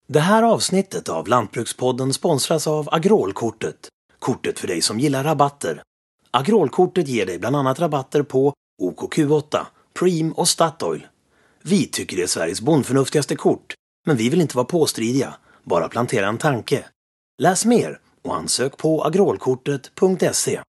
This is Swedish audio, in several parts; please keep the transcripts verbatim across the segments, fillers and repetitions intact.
Det här avsnittet av Lantbrukspodden sponsras av Agrolkortet. Kortet för dig som gillar rabatter. Agrolkortet ger dig bland annat rabatter på O K Q åtta, Preem och Statoil. Vi tycker det är Sveriges bondförnuftigaste kort, men vi vill inte vara påstridiga, bara plantera en tanke. Läs mer och ansök på agrolkortet punkt se.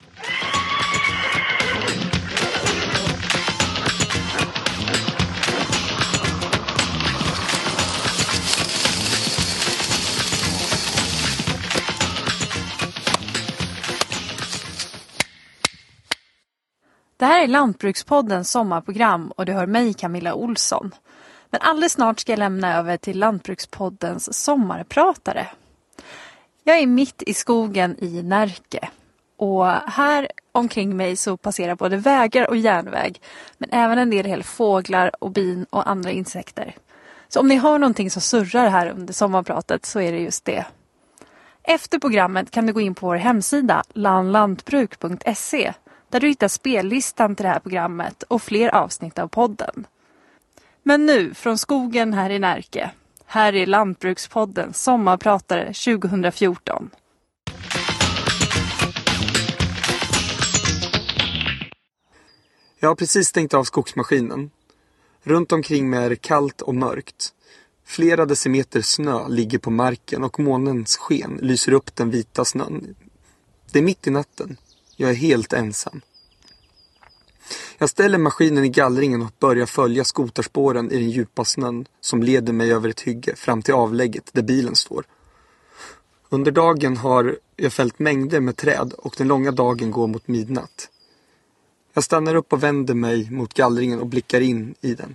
Det här är Lantbrukspoddens sommarprogram och du hör mig, Camilla Olsson. Men alldeles snart ska jag lämna över till Lantbrukspoddens sommarpratare. Jag är mitt i skogen i Närke. Och här omkring mig så passerar både vägar och järnväg. Men även en del fåglar och bin och andra insekter. Så om ni hör någonting som surrar här under sommarpratet så är det just det. Efter programmet kan du gå in på vår hemsida landlantbruk punkt se. Där du hittar spellistan till det här programmet och fler avsnitt av podden. Men nu, från skogen här i Närke. Här är Lantbrukspodden sommarpratare tjugo fjorton. Jag har precis stängt av skogsmaskinen. Runt omkring mig är det kallt och mörkt. Flera decimeter snö ligger på marken och månens sken lyser upp den vita snön. Det är mitt i natten. Jag är helt ensam. Jag ställer maskinen i gallringen och börjar följa skotarspåren i den djupa snön som leder mig över ett hygge fram till avlägget där bilen står. Under dagen har jag fällt mängder med träd och den långa dagen går mot midnatt. Jag stannar upp och vänder mig mot gallringen och blickar in i den.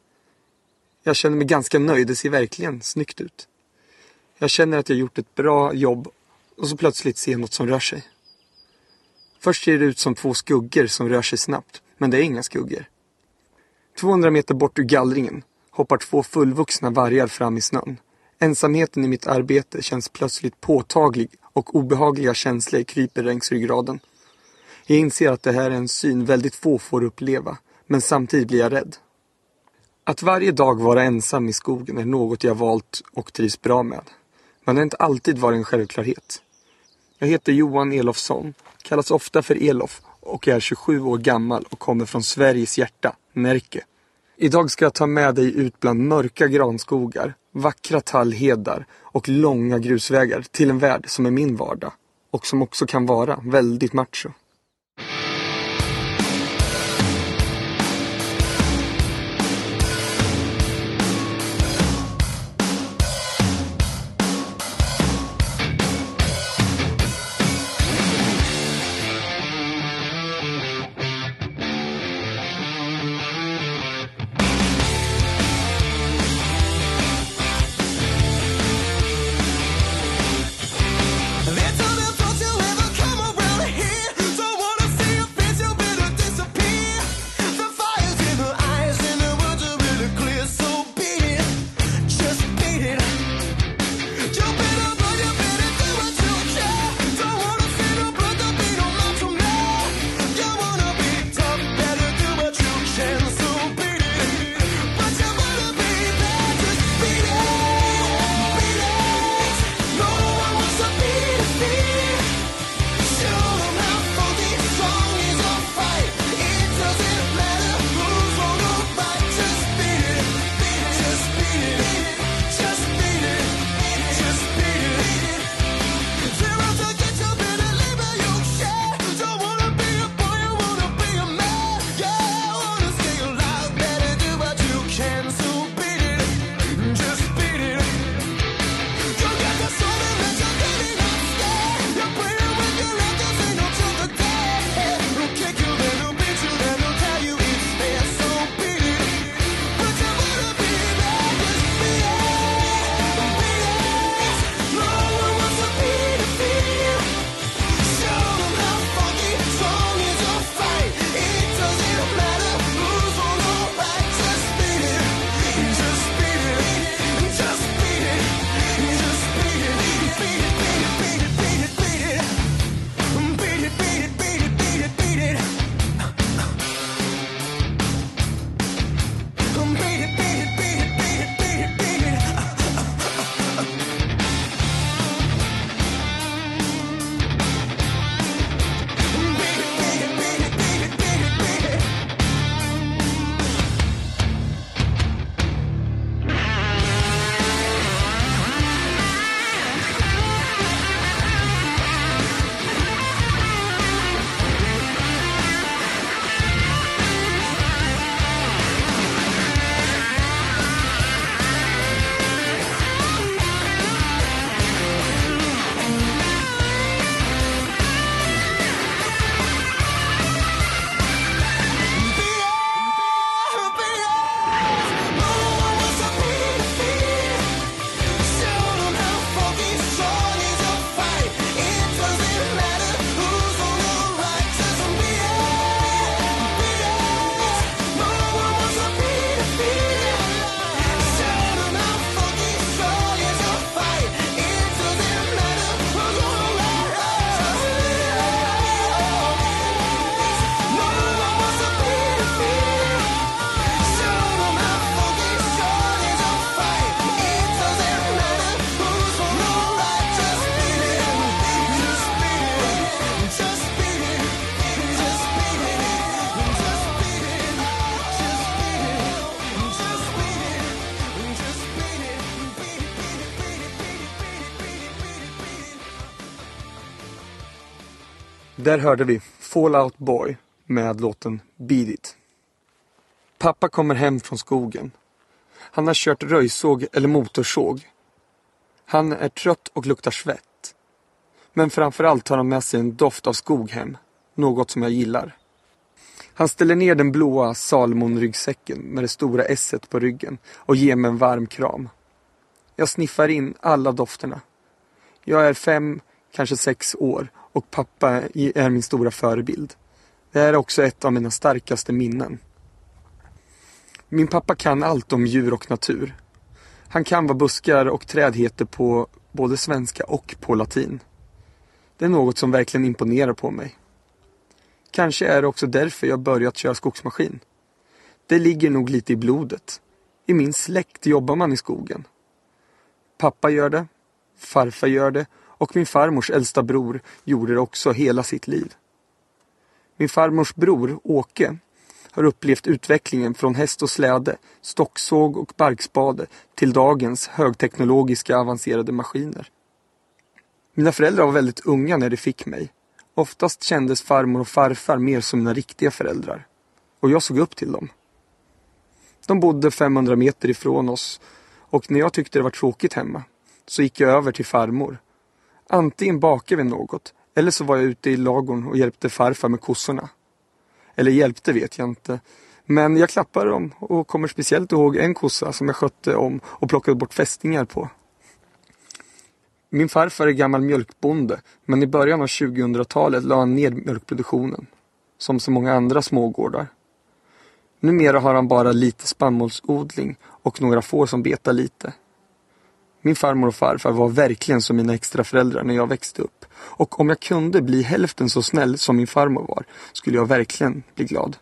Jag känner mig ganska nöjd, det ser verkligen snyggt ut. Jag känner att jag gjort ett bra jobb och så plötsligt ser jag något som rör sig. Först ser det ut som två skuggor som rör sig snabbt, men det är inga skuggor. tvåhundra meter bort ur gallringen hoppar två fullvuxna vargar fram i snön. Ensamheten i mitt arbete känns plötsligt påtaglig och obehagliga känslor kryper längs ryggraden. Jag inser att det här är en syn väldigt få får uppleva, men samtidigt blir jag rädd. Att varje dag vara ensam i skogen är något jag valt och trivs bra med. Men det har inte alltid varit en självklarhet. Jag heter Johan Elofsson, kallas ofta för Elof och är tjugosju år gammal och kommer från Sveriges hjärta, Närke. Idag ska jag ta med dig ut bland mörka granskogar, vackra tallhedar och långa grusvägar till en värld som är min vardag och som också kan vara väldigt macho. Let's Där hörde vi Fall Out Boy med låten Beat It. Pappa kommer hem från skogen. Han har kört röjsåg eller motorsåg. Han är trött och luktar svett. Men framförallt tar han med sig en doft av skog hem. Något som jag gillar. Han ställer ner den blåa Salomon-ryggsäcken med det stora esset på ryggen och ger mig en varm kram. Jag sniffar in alla dofterna. Jag är fem, kanske sex år och pappa är min stora förebild. Det är också ett av mina starkaste minnen. Min pappa kan allt om djur och natur. Han kan vad buskar och träd heter på både svenska och på latin. Det är något som verkligen imponerar på mig. Kanske är det också därför jag börjat köra skogsmaskin. Det ligger nog lite i blodet. I min släkt jobbar man i skogen. Pappa gör det, farfar gör det och min farmors äldsta bror gjorde det också hela sitt liv. Min farmors bror, Åke, har upplevt utvecklingen från häst och släde, stocksåg och barkspade till dagens högteknologiska avancerade maskiner. Mina föräldrar var väldigt unga när de fick mig. Oftast kändes farmor och farfar mer som mina riktiga föräldrar. Och jag såg upp till dem. De bodde femhundra meter ifrån oss och när jag tyckte det var tråkigt hemma så gick jag över till farmor. Antingen bakade vi något eller så var jag ute i lagorn och hjälpte farfar med kossorna. Eller hjälpte vet jag inte. Men jag klappade dem och kommer speciellt ihåg en kossa som jag skötte om och plockade bort fästingar på. Min farfar är gammal mjölkbonde, men i början av tjugohundratalet la han ner mjölkproduktionen, som så många andra smågårdar. Numera har han bara lite spannmålsodling och några får som betar lite. Min farmor och farfar var verkligen som mina extra föräldrar när jag växte upp. Och om jag kunde bli hälften så snäll som min farmor var, skulle jag verkligen bli glad.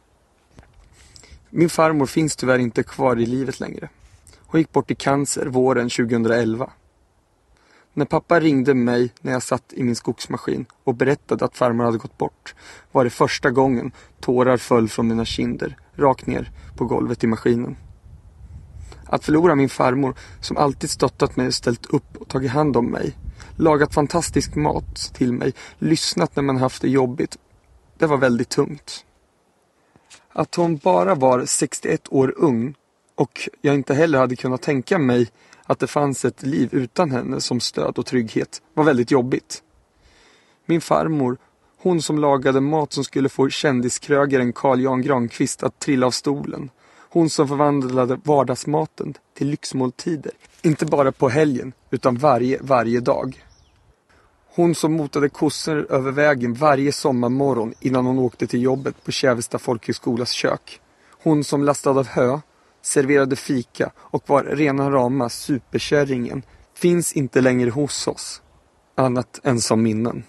Min farmor finns tyvärr inte kvar i livet längre. Hon gick bort i cancer våren tjugohundraelva. När pappa ringde mig när jag satt i min skogsmaskin och berättade att farmor hade gått bort var det första gången tårar föll från mina kinder rakt ner på golvet i maskinen. Att förlora min farmor som alltid stöttat mig och ställt upp och tagit hand om mig, lagat fantastisk mat till mig, lyssnat när man haft det jobbigt, det var väldigt tungt. Att hon bara var sextioett år ung och jag inte heller hade kunnat tänka mig att det fanns ett liv utan henne som stöd och trygghet var väldigt jobbigt. Min farmor, hon som lagade mat som skulle få kändiskrögaren Carl Jan Granqvist att trilla av stolen. Hon som förvandlade vardagsmaten till lyxmåltider. Inte bara på helgen utan varje, varje dag. Hon som motade kossor över vägen varje sommarmorgon innan hon åkte till jobbet på Kävesta folkhögskolas kök. Hon som lastade av hö, serverade fika och var rena rama superkärringen finns inte längre hos oss. Annat än som minnen.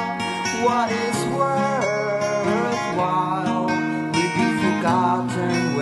What is worthwhile will be forgotten.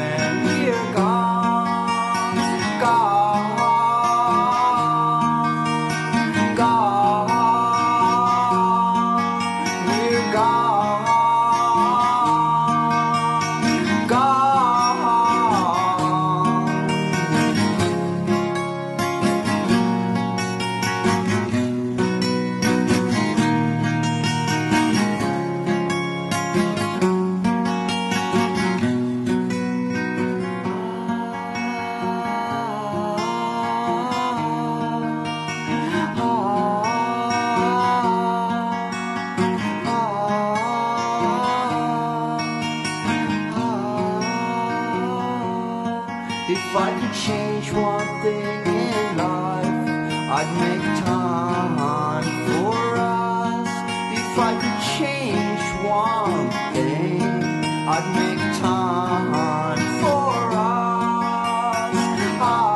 If I could change one thing in life, I'd make time for us. If I could change one thing, I'd make time for us. Ah.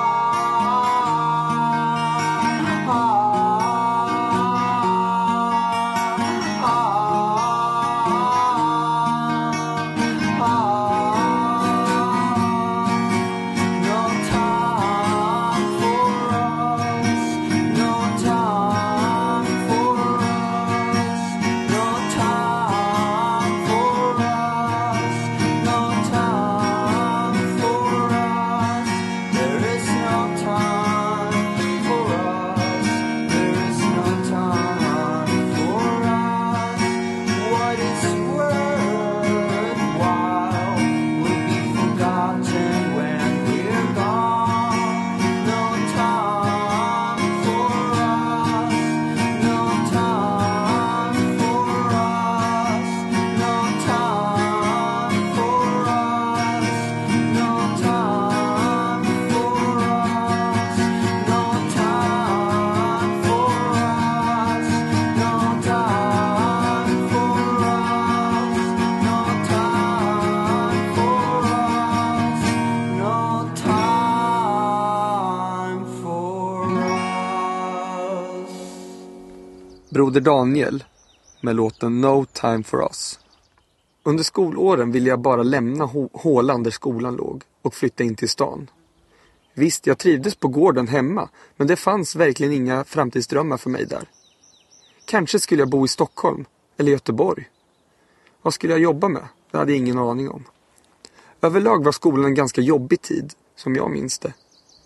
Broder Daniel med låten No Time For Us. Under skolåren ville jag bara lämna hå- hålan där skolan låg och flytta in till stan. Visst, jag trivdes på gården hemma, men det fanns verkligen inga framtidsdrömmar för mig där. Kanske skulle jag bo i Stockholm eller Göteborg. Vad skulle jag jobba med? Det hade jag ingen aning om. Överlag var skolan en ganska jobbig tid, som jag minns det.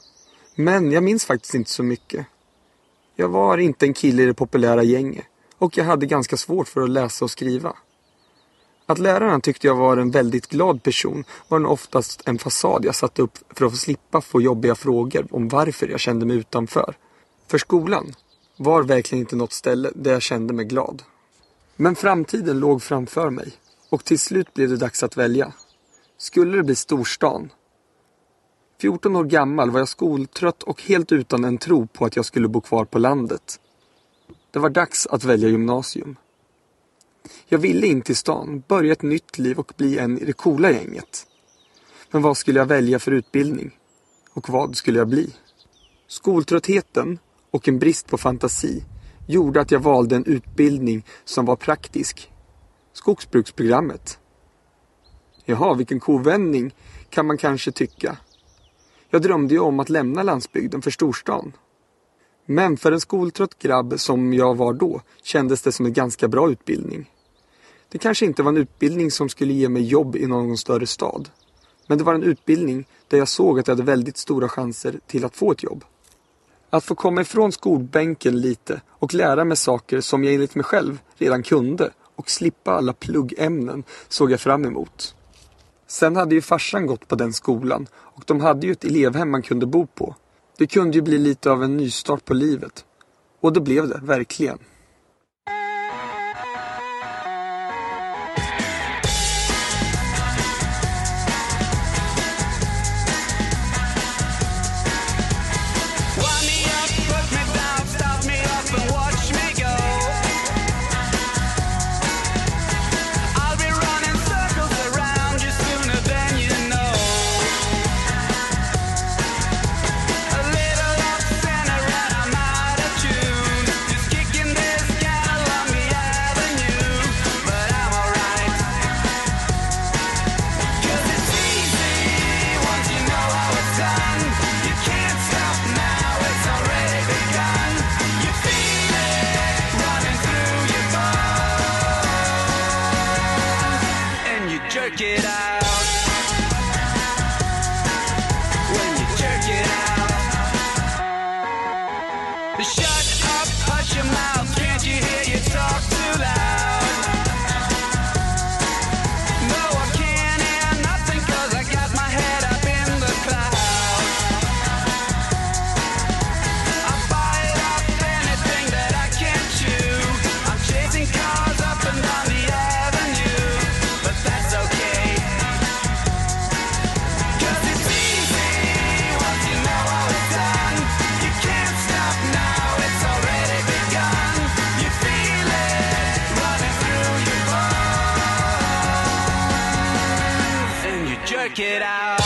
Men jag minns faktiskt inte så mycket. Jag var inte en kille i det populära gänget och jag hade ganska svårt för att läsa och skriva. Att läraren tyckte jag var en väldigt glad person var nog oftast en fasad jag satte upp för att få slippa få jobbiga frågor om varför jag kände mig utanför. För skolan var verkligen inte något ställe där jag kände mig glad. Men framtiden låg framför mig och till slut blev det dags att välja. Skulle det bli storstan? fjorton år gammal var jag skoltrött och helt utan en tro på att jag skulle bo kvar på landet. Det var dags att välja gymnasium. Jag ville in till stan, börja ett nytt liv och bli en i det coola gänget. Men vad skulle jag välja för utbildning? Och vad skulle jag bli? Skoltröttheten och en brist på fantasi gjorde att jag valde en utbildning som var praktisk. Skogsbruksprogrammet. Jaha, vilken kovändning kan man kanske tycka. Jag drömde ju om att lämna landsbygden för storstan. Men för en skoltrött grabb som jag var då kändes det som en ganska bra utbildning. Det kanske inte var en utbildning som skulle ge mig jobb i någon större stad. Men det var en utbildning där jag såg att jag hade väldigt stora chanser till att få ett jobb. Att få komma ifrån skolbänken lite och lära mig saker som jag enligt mig själv redan kunde och slippa alla pluggämnen såg jag fram emot. Sen hade ju farsan gått på den skolan och de hade ju ett elevhem man kunde bo på. Det kunde ju bli lite av en nystart på livet. Och det blev det, verkligen. Cause it's easy check it out.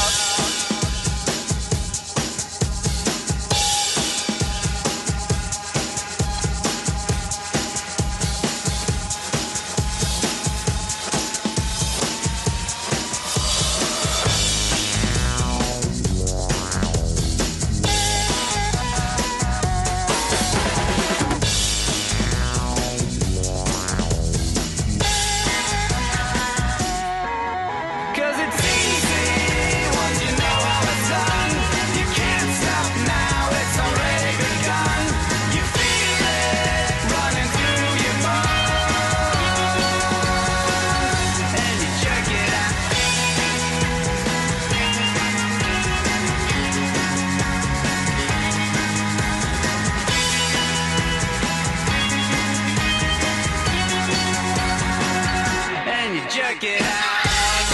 Check it out.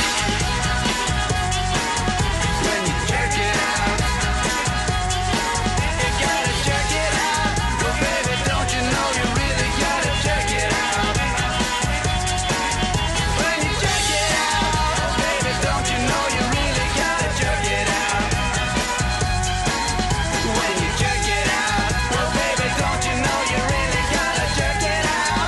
When you check it out, you gotta check it out. But baby, don't you know you really gotta check it out? When you check it out, baby, don't you know you really gotta check it out? When you check it out, well baby, don't you know you really gotta check it out?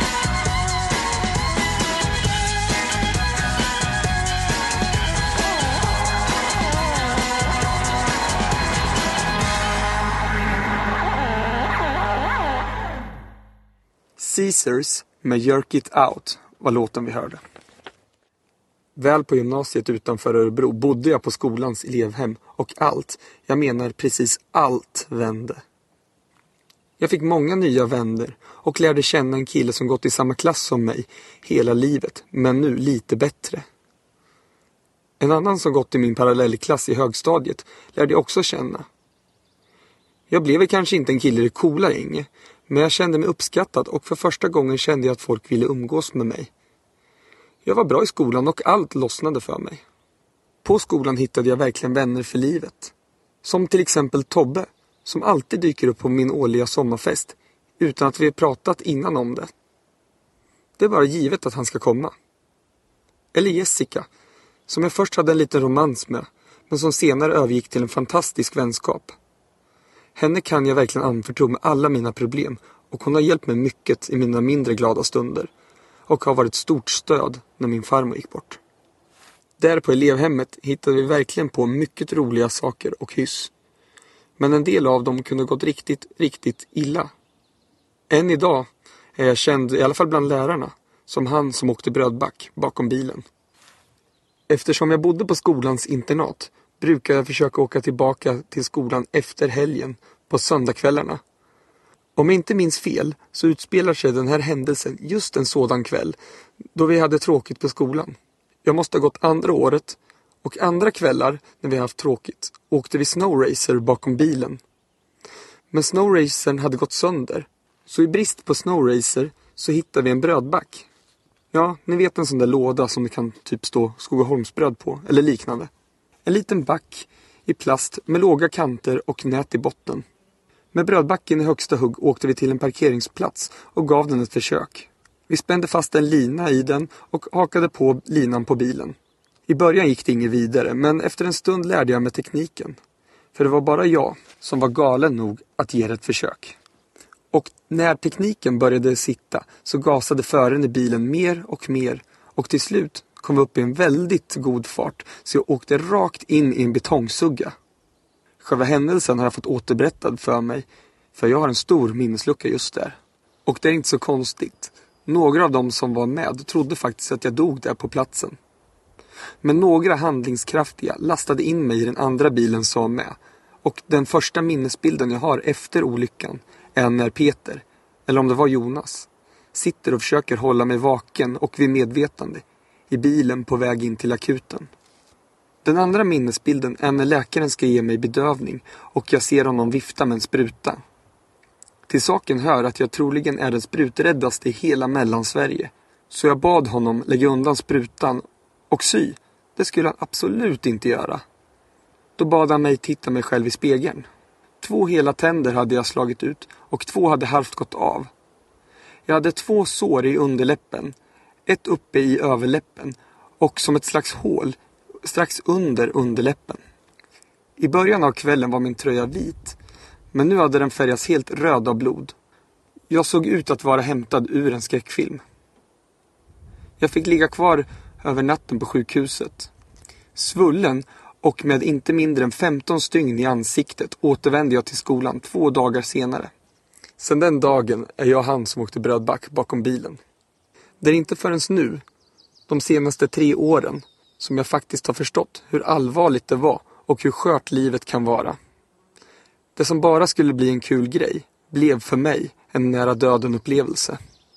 Caesars med Jerk It Out var låten vi hörde. Väl på gymnasiet utanför Örebro bodde jag på skolans elevhem och allt, jag menar precis allt, vände. Jag fick många nya vänner och lärde känna en kille som gått i samma klass som mig hela livet, men nu lite bättre. En annan som gått i min parallellklass i högstadiet lärde jag också känna. Jag blev kanske inte en kille i det coola gänget, men jag kände mig uppskattad och för första gången kände jag att folk ville umgås med mig. Jag var bra i skolan och allt lossnade för mig. På skolan hittade jag verkligen vänner för livet. Som till exempel Tobbe, som alltid dyker upp på min årliga sommarfest utan att vi pratat innan om det. Det är bara givet att han ska komma. Eller Jessica, som jag först hade en liten romans med, men som senare övergick till en fantastisk vänskap. Henne kan jag verkligen anförtro med alla mina problem och hon har hjälpt mig mycket i mina mindre glada stunder och har varit stort stöd när min farmor gick bort. Där på elevhemmet hittade vi verkligen på mycket roliga saker och hyss. Men en del av dem kunde gått riktigt, riktigt illa. Än idag är jag känd, i alla fall bland lärarna, som han som åkte brödback bakom bilen. Eftersom jag bodde på skolans internat brukar jag försöka åka tillbaka till skolan efter helgen på söndagskvällarna. Om jag inte minns fel så utspelar sig den här händelsen just en sådan kväll då vi hade tråkigt på skolan. Jag måste ha gått andra året och andra kvällar när vi haft tråkigt åkte vi snowracer bakom bilen. Men snowracern hade gått sönder, så i brist på snowracer så hittade vi en brödback. Ja, ni vet en sån där låda som det kan typ stå Skogaholmsbröd på eller liknande. En liten back i plast med låga kanter och nät i botten. Med brödbacken i högsta hugg åkte vi till en parkeringsplats och gav den ett försök. Vi spände fast en lina i den och hakade på linan på bilen. I början gick det inget vidare, men efter en stund lärde jag mig tekniken. För det var bara jag som var galen nog att ge det ett försök. Och när tekniken började sitta så gasade föraren i bilen mer och mer och till slut kom vi upp i en väldigt god fart så jag åkte rakt in i en betongsugga. Själva händelsen har jag fått återberättad för mig för jag har en stor minneslucka just där. Och det är inte så konstigt. Några av dem som var med trodde faktiskt att jag dog där på platsen. Men några handlingskraftiga lastade in mig i den andra bilen som med. Och den första minnesbilden jag har efter olyckan är när Peter, eller om det var Jonas, sitter och försöker hålla mig vaken och vid medvetande i bilen på väg in till akuten. Den andra minnesbilden är när läkaren ska ge mig bedövning och jag ser honom vifta med en spruta. Till saken hör att jag troligen är den spruträddaste i hela Mellansverige. Så jag bad honom lägga undan sprutan och sy. Det skulle han absolut inte göra. Då bad han mig titta mig själv i spegeln. Två hela tänder hade jag slagit ut och två hade halvt gått av. Jag hade två sår i underläppen, ett uppe i överläppen och som ett slags hål strax under underläppen. I början av kvällen var min tröja vit, men nu hade den färgats helt röd av blod. Jag såg ut att vara hämtad ur en skräckfilm. Jag fick ligga kvar över natten på sjukhuset. Svullen och med inte mindre än femton stygn i ansiktet återvände jag till skolan två dagar senare. Sedan den dagen är jag han som åkte brödback bakom bilen. Det är inte förrän nu, de senaste tre åren, som jag faktiskt har förstått hur allvarligt det var och hur skört livet kan vara. Det som bara skulle bli en kul grej blev för mig en nära döden upplevelse.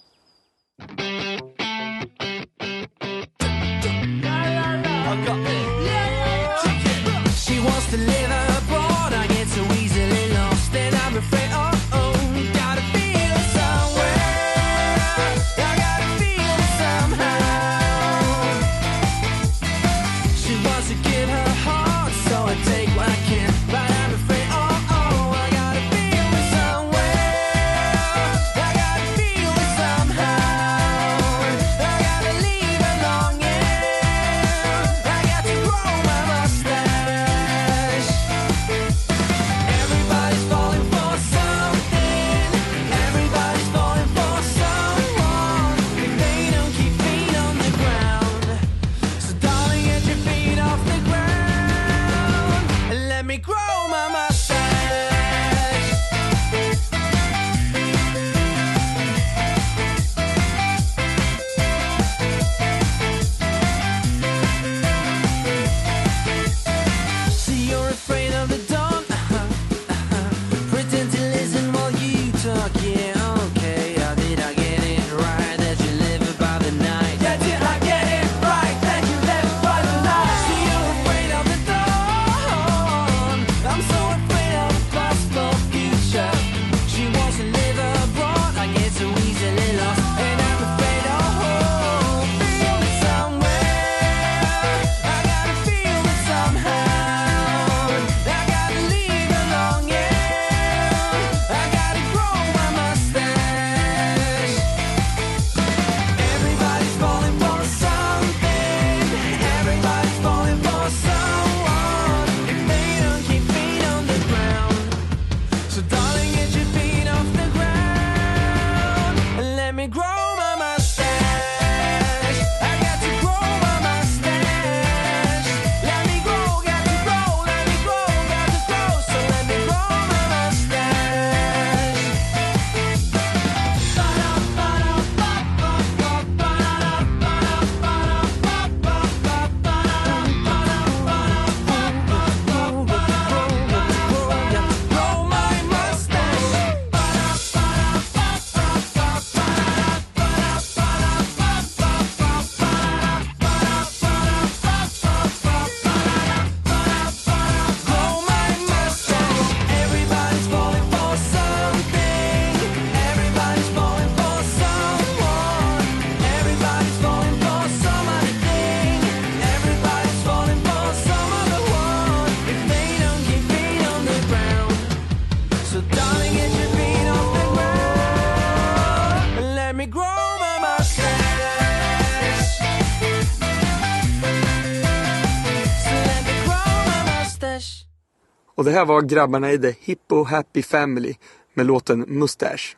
Och det här var grabbarna i The Hippo Happy Family med låten Mustache.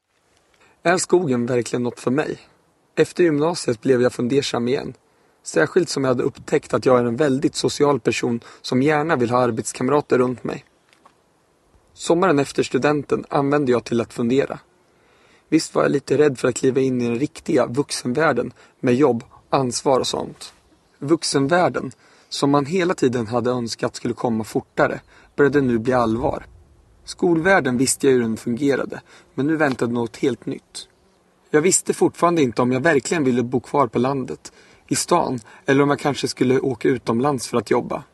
Är skogen verkligen något för mig? Efter gymnasiet blev jag fundersam igen. Särskilt som jag hade upptäckt att jag är en väldigt social person som gärna vill ha arbetskamrater runt mig. Sommaren efter studenten använde jag till att fundera. Visst var jag lite rädd för att kliva in i den riktiga vuxenvärlden med jobb, ansvar och sånt. Vuxenvärlden, som man hela tiden hade önskat skulle komma fortare, började nu bli allvar. Skolvärlden visste jag hur den fungerade, men nu väntade något helt nytt. Jag visste fortfarande inte om jag verkligen ville bo kvar på landet, i stan, eller om jag kanske skulle åka utomlands för att jobba.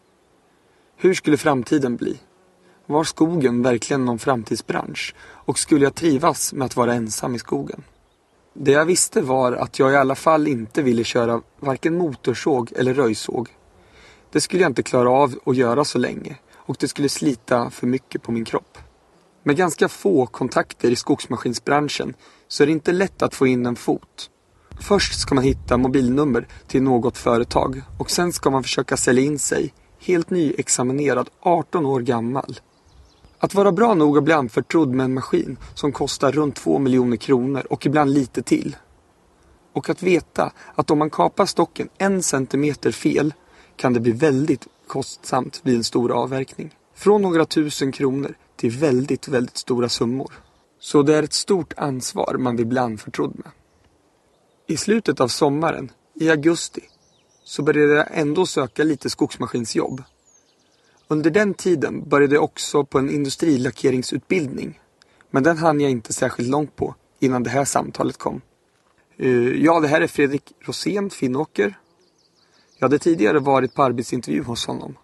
Hur skulle framtiden bli? Var skogen verkligen någon framtidsbransch? Och skulle jag trivas med att vara ensam i skogen? Det jag visste var att jag i alla fall inte ville köra varken motorsåg eller röjsåg. Det skulle jag inte klara av att göra så länge, och det skulle slita för mycket på min kropp. Med ganska få kontakter i skogsmaskinsbranschen så är det inte lätt att få in en fot. Först ska man hitta mobilnummer till något företag och sen ska man försöka sälja in sig, helt nyexaminerad, arton år gammal. Att vara bra nog att bli anförtrodd med en maskin som kostar runt två miljoner kronor och ibland lite till. Och att veta att om man kapar stocken en centimeter fel kan det bli väldigt kostsamt vid en stor avverkning. Från några tusen kronor till väldigt, väldigt stora summor. Så det är ett stort ansvar man vill bli anförtrodd med. I slutet av sommaren, i augusti, så började jag ändå söka lite skogsmaskinsjobb. Under den tiden började jag också på en industrilackeringsutbildning. Men den hann jag inte särskilt långt på innan det här samtalet kom. Uh, ja, det här är Fredrik Rosén, Finnåker. Jag hade tidigare varit på arbetsintervju hos honom.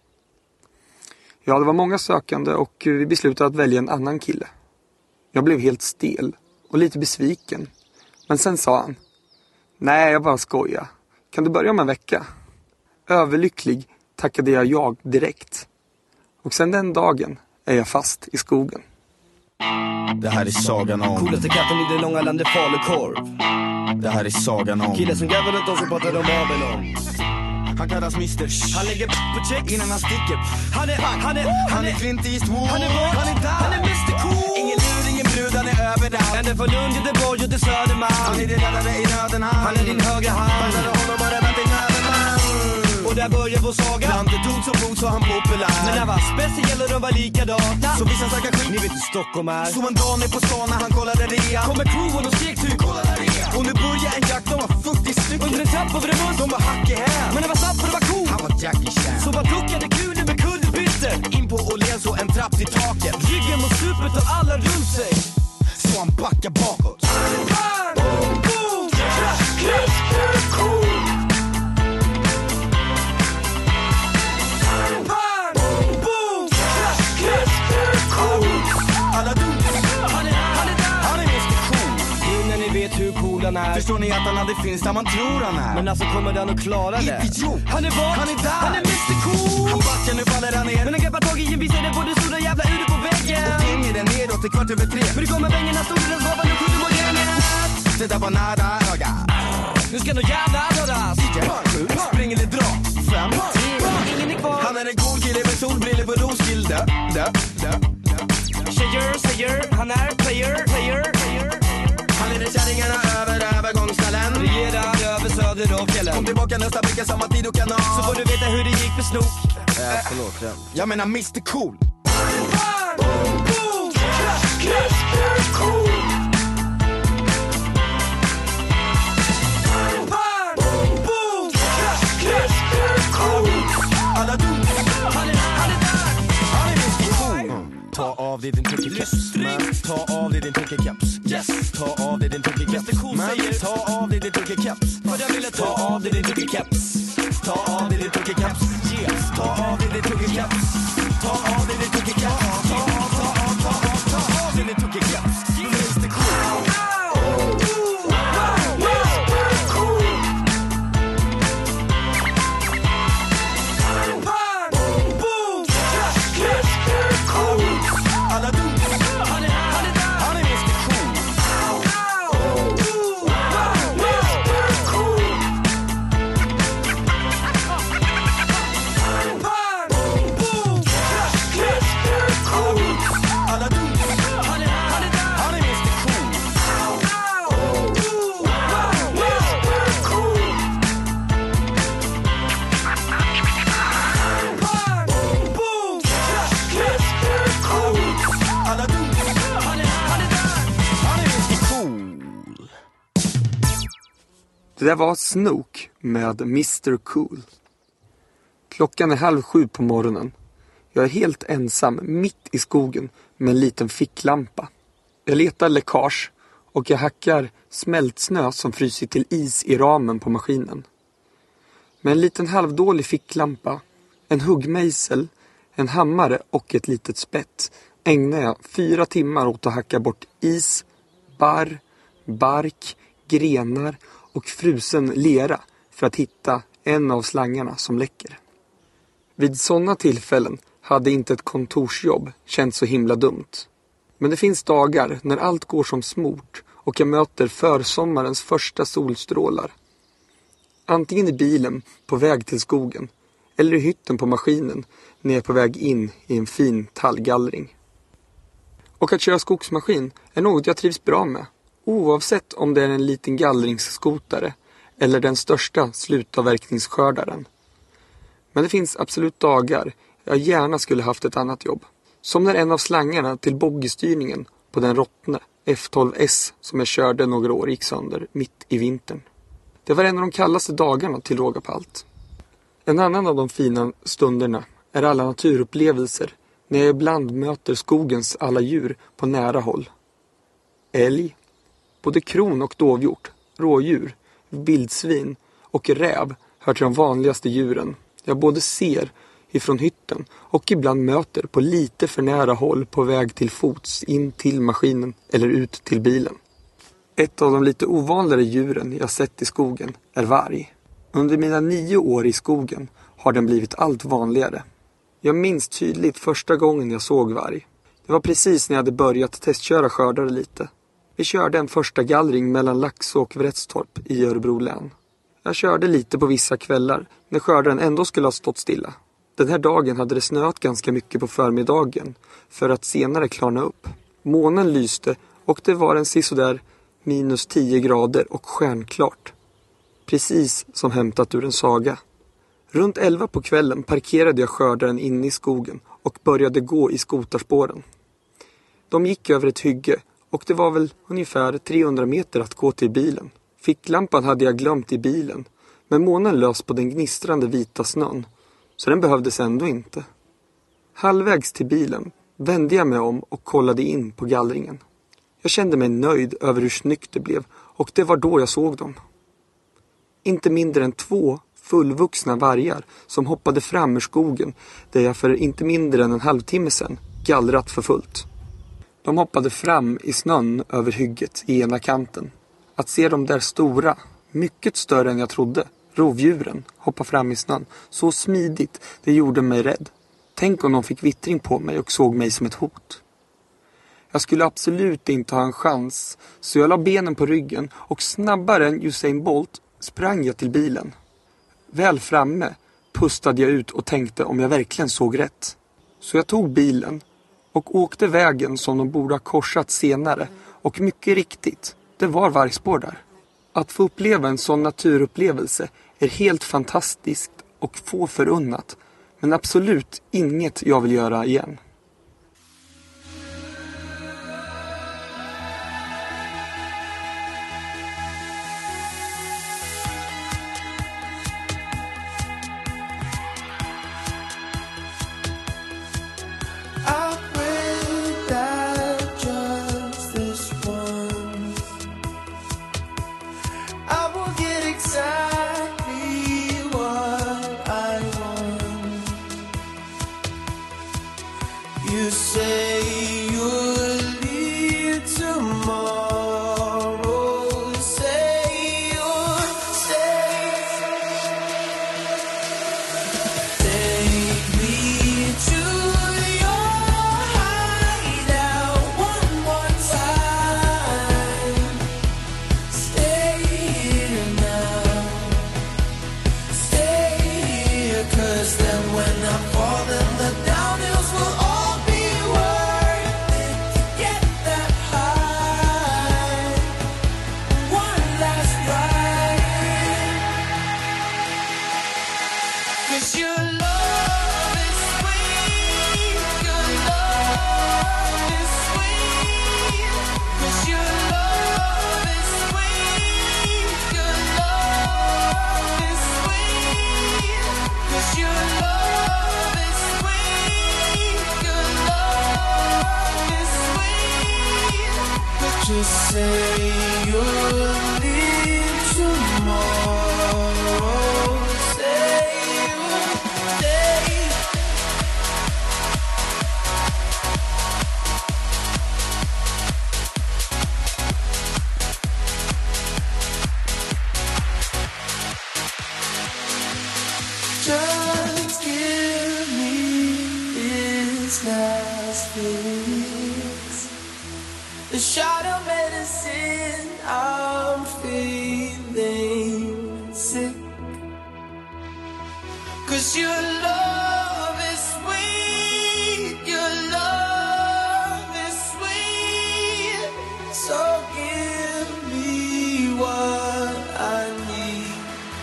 Ja, det var många sökande och vi beslutade att välja en annan kille. Jag blev helt stel och lite besviken. Men sen sa han: nej, jag bara skojar. Kan du börja om en vecka? Överlycklig tackade jag jag direkt. Och sen den dagen är jag fast i skogen. Det här är sagan om coolaste katten i det långa landet falukorv. Det här är sagan om killen som gräver runt oss och pratar om Babylon. Han kallas mister Shh. Han lägger på check innan han sticker. Han är, han är, han Han är är Clint Eastwood. Han är vad? Han är där. Han är mister Cool. Ingen lur, ingen brud, han är överallt. Ända från Lund, Göteborg och till Södermalm. Han är din räddare i nöden, han. Han är din högra hand. Passade honom och räddat din överman. Och där börjar vår saga. Dante tog som blod så han populär. Men när var speciell och de var likadana. Så vissa snackar skit. Ni vet hur Stockholm är. Så en dag ner på stan när han kollade rea. Kommer crewen och skrek typ Kolla där rea. Och nu börjar en jakt, de var fyrtio stycken. under en trapp över en mun. De var hack i häl. Men det var snabbt och det var cool. Han var Jackie Chan. Så man duckade kulen med kullerbyttor. In på Åhléns och en trapp till taket. Ryggen mot stupet och alla runt sig. Så han backar bakåt. Boom, boom, crash, crash, crash, cool. Boom, crash, crash, crash, cool. Alla dog. Han är, han är där. Han är mister Cool. Nu när ni vet hur cool han är. Förstår ni att han aldrig finns där man tror han är? Men alltså kommer han att klara det? Idiot. Han är vad? Han är där. Han är mister Cool. Han backar, nu faller han ner. Men han greppar tag i en visare på det stora jävla uret på väggen. Och hänger den nedåt till kvart över tre. Men det kommer bängarna storens vapen och skjuter mot järnet. Det där var nära öga. Nu ska nog jävla dödas. Sju, spring eller dra. Fem, tre. Ingen är kvar. Han är en cool kille med solbriller på Roskilde. Dö, dö, dö. Tjejer säger han är player, player, player. Han leder kärringarna över övergångsställen. Regerar över söder och fjällen. Kom tillbaka nästa vecka, samma tid och kanal. Så får du veta hur det gick för snok. Äh, förlåt, ja. Jag menar mister Cool. Boom, boom, crash, crash, crash, cool. Boom, crash, crash, crash, cool. Alla dog. Han är, han är där. Han är mister Cool. Ta av dig din tryckercaps. Ta av dig din tryckercaps. Yes. Ta av dig din tryckercaps. mister Cool säger. Ta av dig din tryckercaps. För jag ville Ta av dig din tryckercaps. Ta av dig din tryckercaps. Yes. Ta av dig din tryckercaps. Ta av dig din tryckercaps. Ta av, ta av, ta av, ta av dig din tryckercaps. mister Cool. Alla dog. Han är, han är där. Han är mister Cool. Alla dog. Han är, han är där. Han är mister Cool. Alla dog. Han är, han är där. Han är mister Cool. Det där var Snook med mister Cool. Klockan är halv sju på morgonen. Jag är helt ensam mitt i skogen med en liten ficklampa. Jag letar läckage och jag hackar smältsnö som frysit till is i ramen på maskinen. Med en liten halvdålig ficklampa, en huggmejsel, en hammare och ett litet spett ägnar jag fyra timmar åt att hacka bort is, barr, bark, grenar och frusen lera för att hitta en av slangarna som läcker. Vid sådana tillfällen hade inte ett kontorsjobb känts så himla dumt. Men det finns dagar när allt går som smort och jag möter försommarens första solstrålar. Antingen i bilen på väg till skogen eller i hytten på maskinen när jag är på väg in i en fin tallgallring. Och att köra skogsmaskin är något jag trivs bra med, oavsett om det är en liten gallringsskotare eller den största slutavverkningsskördaren. Men det finns absolut dagar jag gärna skulle haft ett annat jobb. Som när en av slangarna till boggystyrningen på den Rottne F tolv S som jag körde några år gick sönder mitt i vintern. Det var en av de kallaste dagarna till råga på allt. En annan av de fina stunderna är alla naturupplevelser när jag ibland möter skogens alla djur på nära håll. Älg, både kron och dovhjort, rådjur, vildsvin och räv hör till de vanligaste djuren jag både ser ifrån hytten och ibland möter på lite för nära håll på väg till fots in till maskinen eller ut till bilen. Ett av de lite ovanligare djuren jag sett i skogen är varg. Under mina nio år i skogen har den blivit allt vanligare. Jag minns tydligt första gången jag såg varg. Det var precis när jag hade börjat testköra skördare lite. Vi körde en första gallring mellan Laxå och Vretstorp i Örebro län. Jag körde lite på vissa kvällar när skördaren ändå skulle ha stått stilla. Den här dagen hade det snöat ganska mycket på förmiddagen för att senare klarna upp. Månen lyste och det var en sisådär minus tio grader och stjärnklart. Precis som hämtat ur en saga. Runt elva på kvällen parkerade jag skördaren inne i skogen och började gå i skotarspåren. De gick över ett hygge och det var väl ungefär trehundra meter att gå till bilen. Ficklampan hade jag glömt i bilen, men månen lös på den gnistrande vita snön, så den behövdes ändå inte. Halvvägs till bilen vände jag mig om och kollade in på gallringen. Jag kände mig nöjd över hur snyggt det blev och det var då jag såg dem. Inte mindre än två fullvuxna vargar som hoppade fram ur skogen där jag för inte mindre än en halvtimme sedan gallrat för fullt. De hoppade fram i snön över hygget i ena kanten. Att se dem där stora, mycket större än jag trodde, rovdjuren, hoppa fram i snön så smidigt, det gjorde mig rädd. Tänk om de fick vittring på mig och såg mig som ett hot. Jag skulle absolut inte ha en chans, så jag la benen på ryggen och snabbare än Usain Bolt sprang jag till bilen. Väl framme pustade jag ut och tänkte om jag verkligen såg rätt. Så jag tog bilen och åkte vägen som de borde ha korsat senare och mycket riktigt, det var vargspår där. Att få uppleva en sån naturupplevelse är helt fantastiskt och få förunnat, men absolut inget jag vill göra igen. Just say you'll leave tomorrow. Say you'll stay. Just give me this last kiss. the shot of medicine. I'm feeling sick, 'cause your love is sweet, your love is sweet. So give me what I need.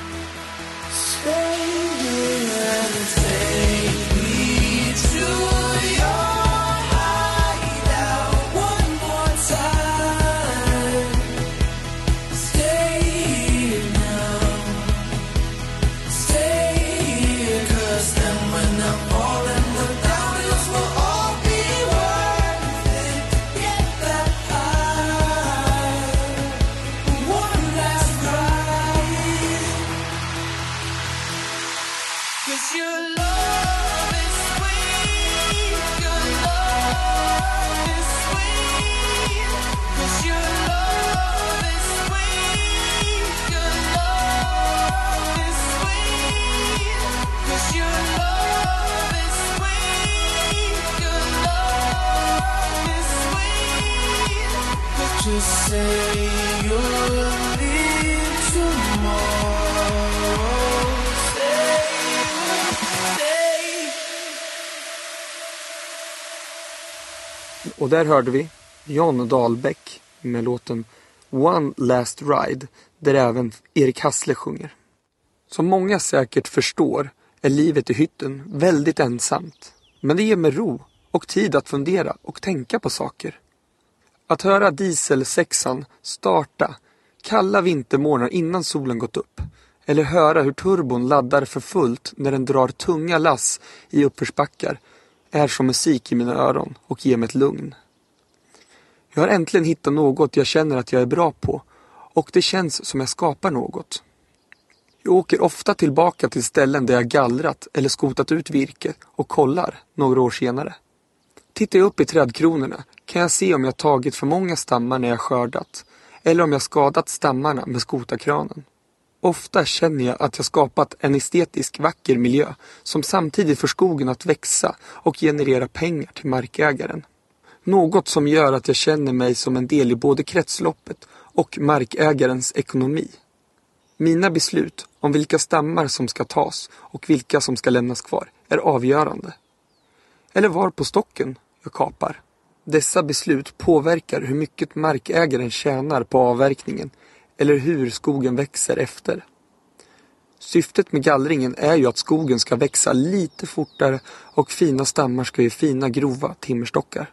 Stay and take me to your hideout one more time. Stay here now, stay here, 'cause then when I'm falling, the downhills will all be worth it. Get that high, one last ride. 'Cause your love is sweet, your love is sweet. 'Cause your love is sweet, your love is sweet. 'Cause your love is sweet, your love is sweet. But just say you'll leave tomorrow. Stay, stay. Och där hörde vi John Dahlbäck med låten One Last Ride, där även Erik Hassle sjunger. Som många säkert förstår är livet i hytten väldigt ensamt. Men det ger mig ro och tid att fundera och tänka på saker. Att höra dieselsexan starta kalla vintermorgnar innan solen gått upp. Eller höra hur turbon laddar för fullt när den drar tunga lass i uppförsbackar är som musik i mina öron och ger mig ett lugn. Jag har äntligen hittat något jag känner att jag är bra på, och det känns som jag skapar något. Jag åker ofta tillbaka till ställen där jag gallrat eller skotat ut virke och kollar några år senare. Tittar jag upp i trädkronorna kan jag se om jag tagit för många stammar när jag skördat, eller om jag skadat stammarna med skotakranen. Ofta känner jag att jag skapat en estetisk vacker miljö som samtidigt får skogen att växa och generera pengar till markägaren. Något som gör att jag känner mig som en del i både kretsloppet och markägarens ekonomi. Mina beslut om vilka stammar som ska tas och vilka som ska lämnas kvar är avgörande. Eller var på stocken jag kapar. Dessa beslut påverkar hur mycket markägaren tjänar på avverkningen eller hur skogen växer efter. Syftet med gallringen är ju att skogen ska växa lite fortare och fina stammar ska ge fina grova timmerstockar.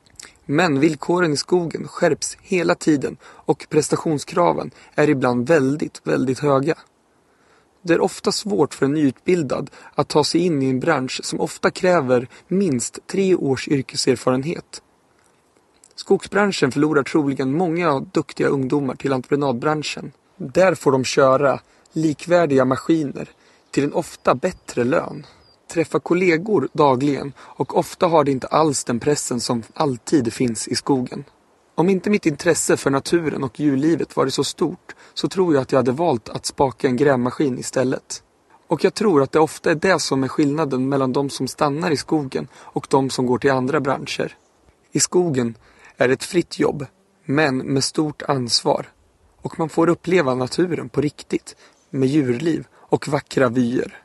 Men villkoren i skogen skärps hela tiden och prestationskraven är ibland väldigt, väldigt höga. Det är ofta svårt för en nyutbildad att ta sig in i en bransch som ofta kräver minst tre års yrkeserfarenhet. Skogsbranschen förlorar troligen många duktiga ungdomar till entreprenadbranschen. Där får de köra likvärdiga maskiner till en ofta bättre lön. Träffa kollegor dagligen och ofta har det inte alls den pressen som alltid finns i skogen. Om inte mitt intresse för naturen och djurlivet var så stort så tror jag att jag hade valt att spaka en grävmaskin istället. Och jag tror att det ofta är det som är skillnaden mellan de som stannar i skogen och de som går till andra branscher. I skogen är det ett fritt jobb, men med stort ansvar. Och man får uppleva naturen på riktigt, med djurliv och vackra vyer.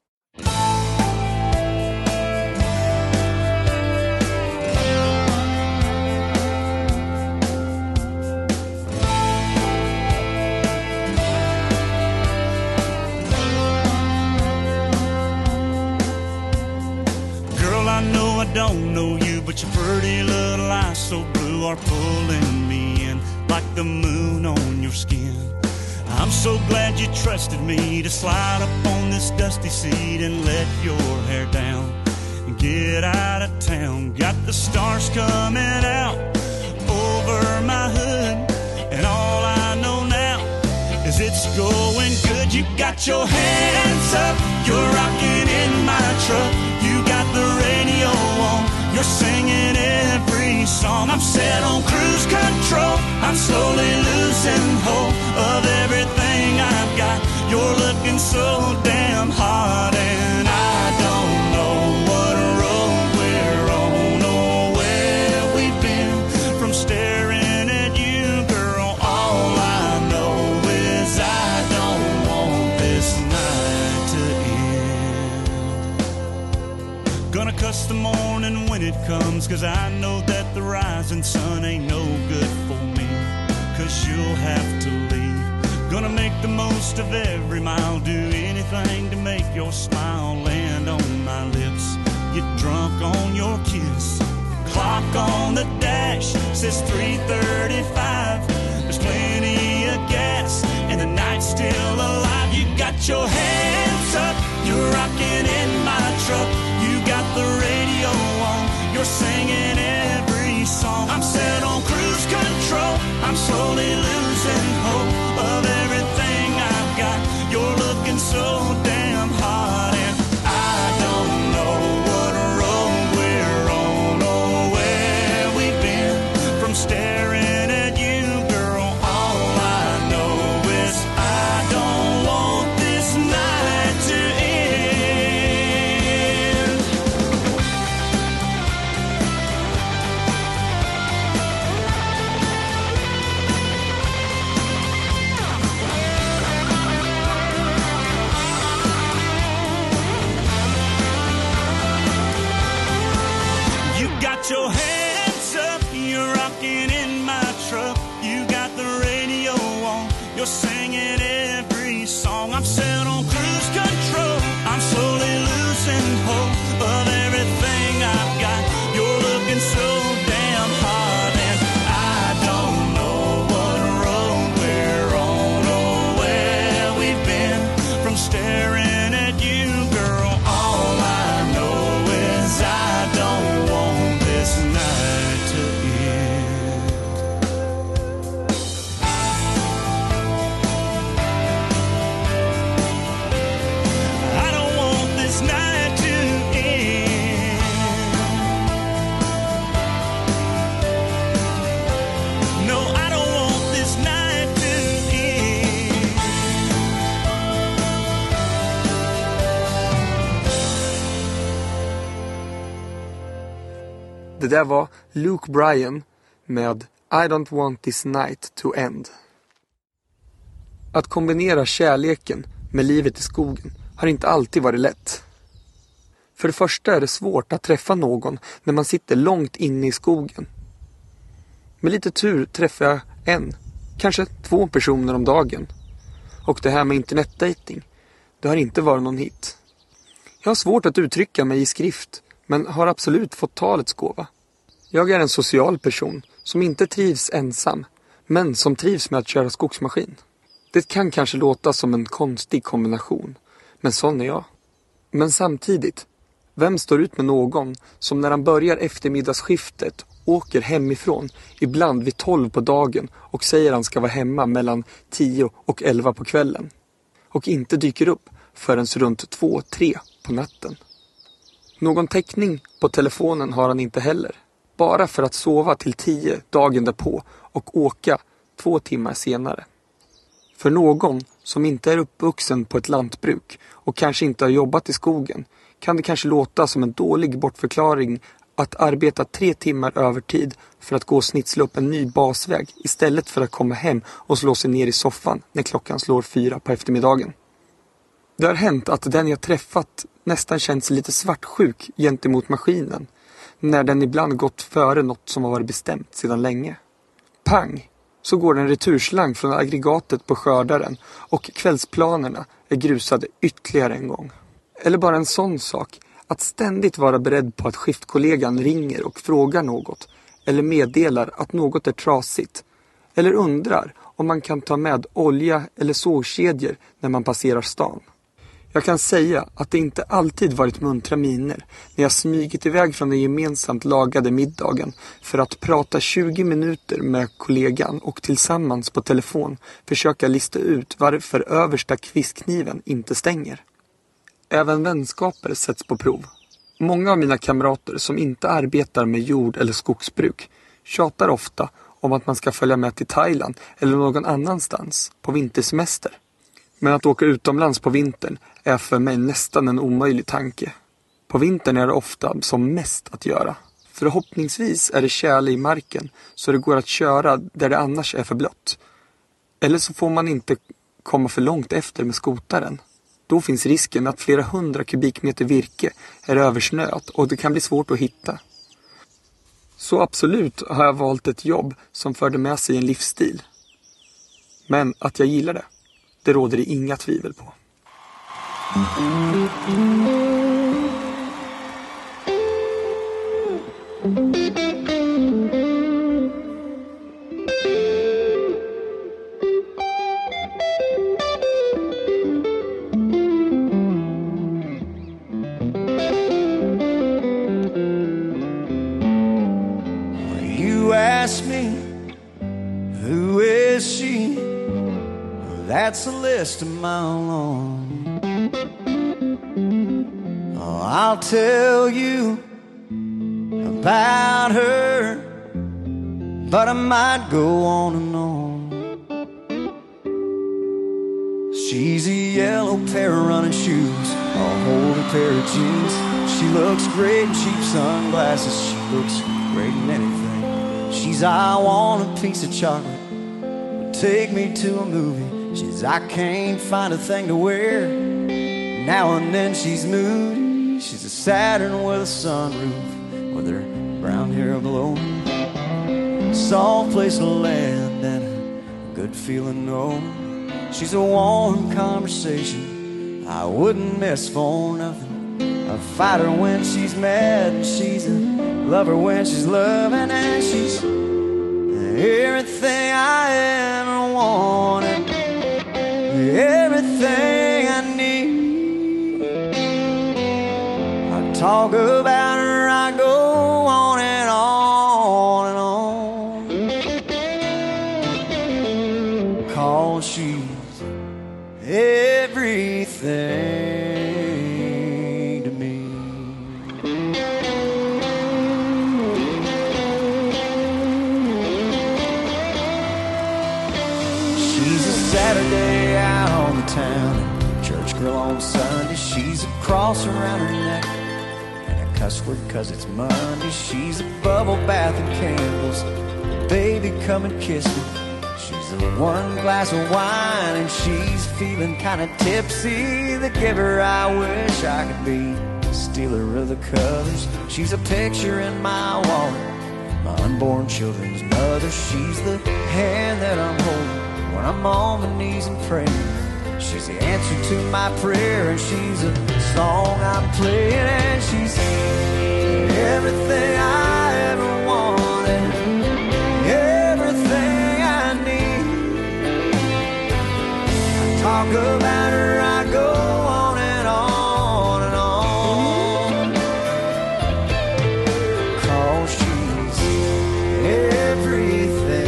I don't know you, but your pretty little eyes so blue are pulling me in like the moon on your skin. I'm so glad you trusted me to slide up on this dusty seat and let your hair down and get out of town. Got the stars coming out over my hood, and all I know now is it's going good. You got your hands up, you're rocking in my truck. You got the radio on, you're singing every song. I'm set on cruise control, I'm slowly losing hope of everything I've got. You're looking so damn hot, and I don't know what road we're on or where we've been. From staring Gonna cuss the morning when it comes, cause I know that the rising sun ain't no good for me, cause you'll have to leave. Gonna make the most of every mile, do anything to make your smile land on my lips, get drunk on your kiss. Clock on the dash says three thirty-five. There's plenty of gas and the night's still alive. You got your hands up, you're rocking in my truck. You got the radio on, you're singing every song. I'm set on cruise control, I'm slowly losing hope of everything I've got. You're looking so damn hot and I don't know what road we're on or where we've been. From staring at you, girl, all I know is I don't want this night to end. You got your hands up, you're rocking in my truck. You got the radio on, you're singing every song. I'm set on cruise control, I'm slowly losing hope of everything I've got. You're looking so damn hot and I don't know what road we're on or where we've been. From staring at you, girl, all I know is I don't want this night to end. I don't want this night to end. No, I don't want this night to end. Det där var Luke Bryan med I don't want this night to end. Att kombinera kärleken med livet i skogen har inte alltid varit lätt. För det första är det svårt att träffa någon när man sitter långt inne i skogen. Med lite tur träffar jag en, kanske två personer om dagen. Och det här med internetdating, det har inte varit någon hit. Jag har svårt att uttrycka mig i skrift, men har absolut fått talets gåva. Jag är en social person som inte trivs ensam, men som trivs med att köra skogsmaskin. Det kan kanske låta som en konstig kombination, men sån är jag. Men samtidigt, vem står ut med någon som när han börjar eftermiddagsskiftet åker hemifrån, ibland vid tolv på dagen och säger han ska vara hemma mellan tio och elva på kvällen och inte dyker upp förrän runt två, tre på natten. Någon täckning på telefonen har han inte heller. Bara för att sova till tio dagen därpå och åka två timmar senare. För någon som inte är uppvuxen på ett lantbruk och kanske inte har jobbat i skogen kan det kanske låta som en dålig bortförklaring att arbeta tre timmar övertid för att gå och snitsla upp en ny basväg istället för att komma hem och slå sig ner i soffan när klockan slår fyra på eftermiddagen. Det har hänt att den jag träffat nästan känns lite svartsjuk gentemot maskinen när den ibland gått före något som har varit bestämt sedan länge. Pang! Så går en returslang från aggregatet på skördaren och kvällsplanerna är grusade ytterligare en gång. Eller bara en sån sak, att ständigt vara beredd på att skiftkollegan ringer och frågar något eller meddelar att något är trasigt eller undrar om man kan ta med olja eller sågkedjor när man passerar stan. Jag kan säga att det inte alltid varit muntra miner när jag smygit iväg från den gemensamt lagade middagen för att prata tjugo minuter med kollegan och tillsammans på telefon försöka lista ut varför översta kvistkniven inte stänger. Även vänskaper sätts på prov. Många av mina kamrater som inte arbetar med jord- eller skogsbruk tjatar ofta om att man ska följa med till Thailand eller någon annanstans på vintersemester. Men att åka utomlands på vintern är för mig nästan en omöjlig tanke. På vintern är det ofta som mest att göra. Förhoppningsvis är det tjäle i marken så det går att köra där det annars är för blött. Eller så får man inte komma för långt efter med skotaren. Då finns risken att flera hundra kubikmeter virke är översnöat och det kan bli svårt att hitta. Så absolut har jag valt ett jobb som förde med sig en livsstil. Men att jag gillar det, det råder det inga tvivel på. You ask me, who is she? That's a list a mile long. Oh, I'll tell you about her, but I might go on and on. She's a yellow pair of running shoes, a holy pair of jeans. She looks great in cheap sunglasses. She looks great in anything. She's I want a piece of chocolate, take me to a movie. She's I can't find a thing to wear. Now and then she's moody. She's a Saturn with a sunroof, with her brown hair blowing. Soft place to land and a good feeling, no. She's a warm conversation I wouldn't miss for nothing. A fighter when she's mad, and she's a lover when she's loving, and she's everything I ever wanted, everything I need. I talk about her, I go on and on and on, 'cause she's everything. Saturday out on the town, church girl on Sunday. She's a cross around her neck and a cuss word 'cause it's Monday. She's a bubble bath and candles, baby come and kiss me. She's a one glass of wine and she's feeling kinda tipsy. The giver I wish I could be, the stealer of the colors. She's a picture in my wallet, my unborn children's mother. She's the hand that I'm holding when I'm on my knees and praying. She's the answer to my prayer, and she's a song I'm playing, and she's everything I ever wanted, everything I need. I talk about her, I go on and on and on, 'cause she's everything.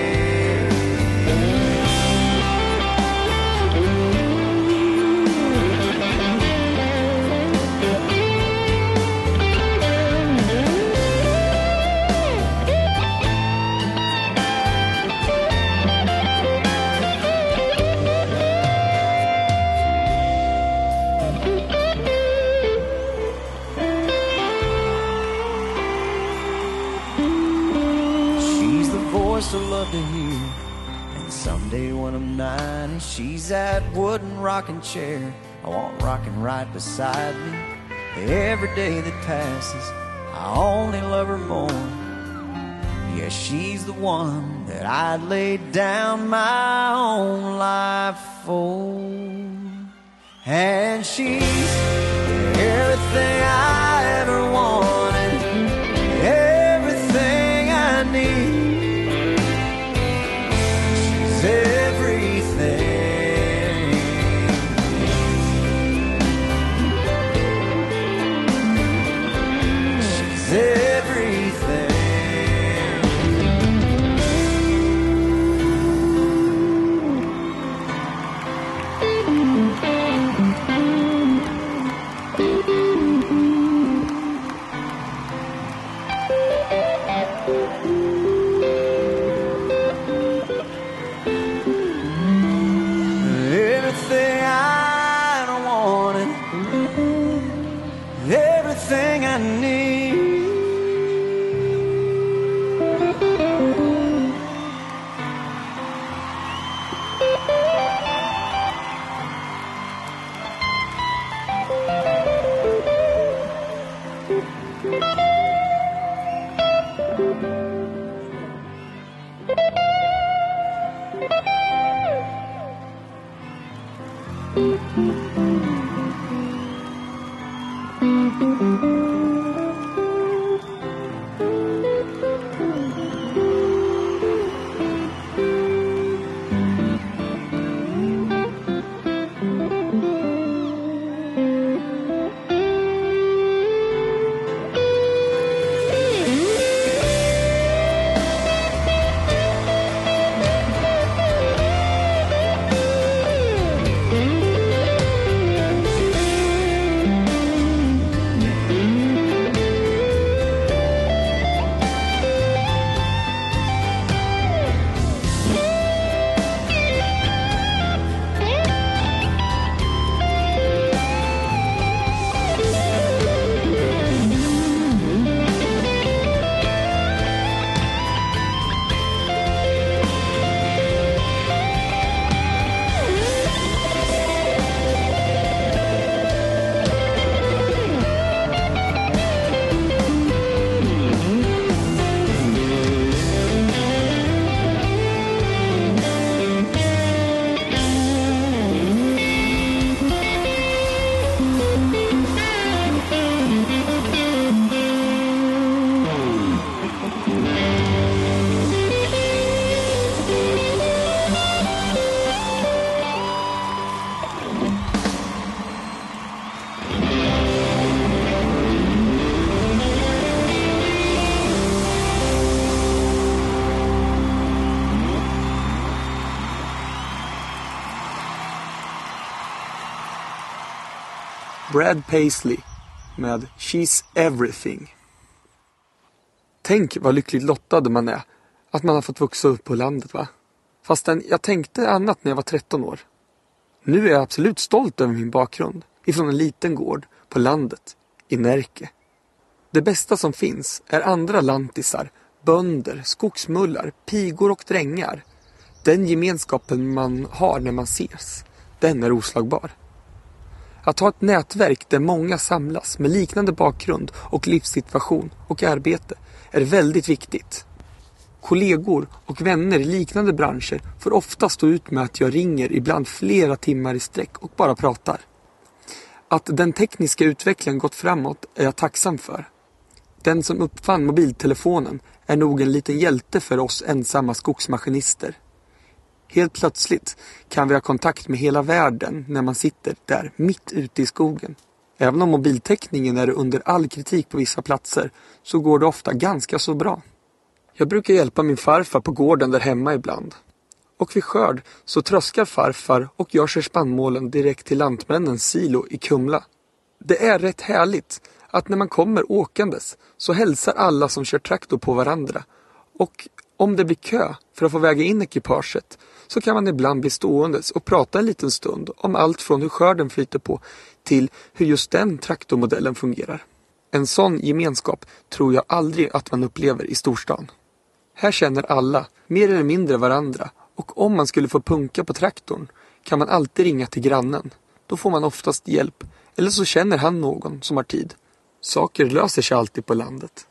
I love to hear, and someday when I'm ninety, she's that wooden rocking chair I want rocking right beside me. Every day that passes, I only love her more. Yeah, she's the one that I'd lay down my own life for, and she's everything I ever wanted, everything I need. Everything. She's everything. Everything I need. Brad Paisley med She's Everything. Tänk vad lyckligt lottad man är att man har fått växa upp på landet, va? Fastän jag tänkte annat när jag var tretton år. Nu är jag absolut stolt över min bakgrund ifrån en liten gård på landet i Närke. Det bästa som finns är andra lantisar, bönder, skogsmullar, pigor och drängar. Den gemenskapen man har när man ses, den är oslagbar. Att ha ett nätverk där många samlas med liknande bakgrund och livssituation och arbete är väldigt viktigt. Kollegor och vänner i liknande branscher får ofta stå ut med att jag ringer ibland flera timmar i sträck och bara pratar. Att den tekniska utvecklingen gått framåt är jag tacksam för. Den som uppfann mobiltelefonen är nog en liten hjälte för oss ensamma skogsmaskinister. Helt plötsligt kan vi ha kontakt med hela världen när man sitter där mitt ute i skogen. Även om mobiltäckningen är under all kritik på vissa platser så går det ofta ganska så bra. Jag brukar hjälpa min farfar på gården där hemma ibland. Och vid skörd så tröskar farfar och gör sig spannmålen direkt till lantmännens silo i Kumla. Det är rätt härligt att när man kommer åkandes så hälsar alla som kör traktor på varandra. Och om det blir kö för att få väga in ekipaget så kan man ibland bli ståendes och prata en liten stund om allt från hur skörden flyter på till hur just den traktormodellen fungerar. En sån gemenskap tror jag aldrig att man upplever i storstan. Här känner alla mer eller mindre varandra och om man skulle få punka på traktorn kan man alltid ringa till grannen. Då får man oftast hjälp eller så känner han någon som har tid. Saker löser sig alltid på landet.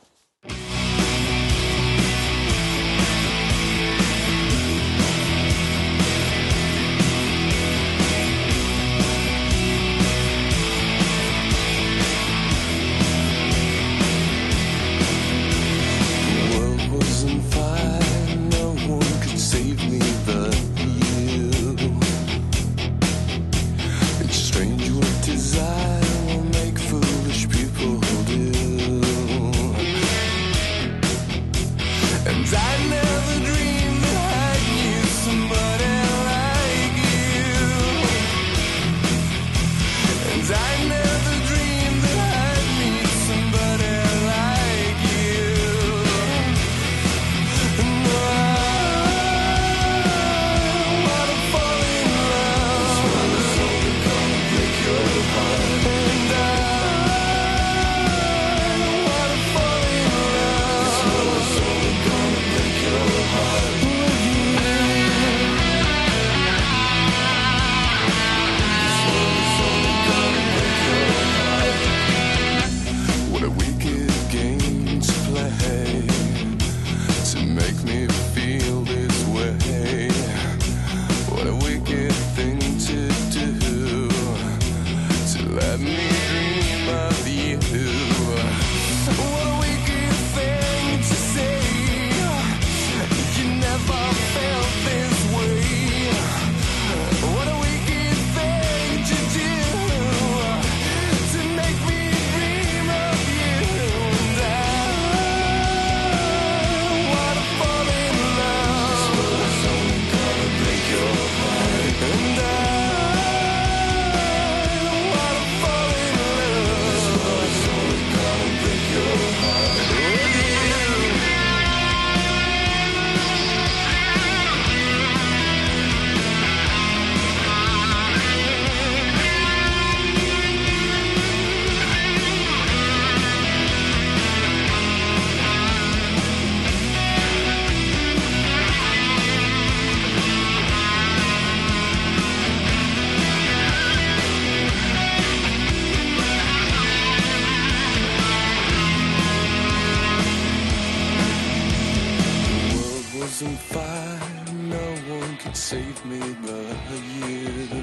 Save me but you.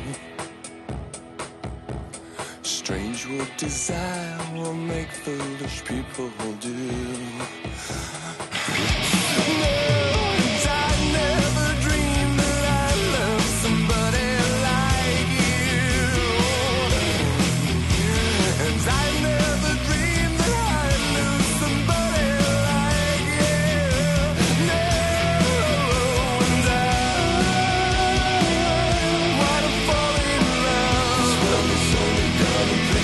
Strange what desire will make foolish people do. Gonna